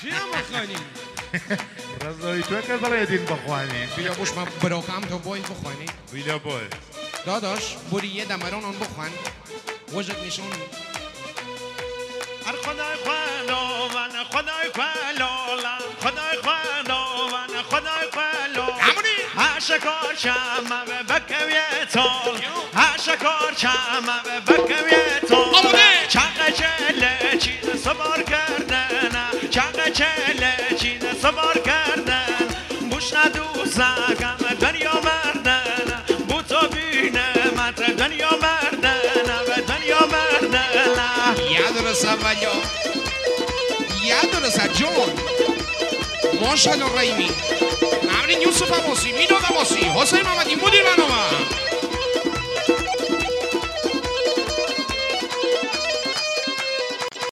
چی هم بخوانیم؟ رضایی تو که برای دین بخوانیم بیا بوش من براکم تو باید بخوانی بیلا بای داداش بوری یه دمران اون بخوان وجد نشون خدای خداوند خدای خداوند خدای خداوند خدای خداوند هشکار شمع بکویتون هشکار شمع بکویتون چقه چله چیز سوار کردن چقه چله چیز سوار کردن بوش ندوزگم دنیا مردن بو تو بینه متر دنیا مردن و دنیا مردن یاد رسا ولیو یاد رسا جون ماشاءالله رحیمی نمرین یوسف عباسی میداد عباسی حسین محمدی مدیر برنامه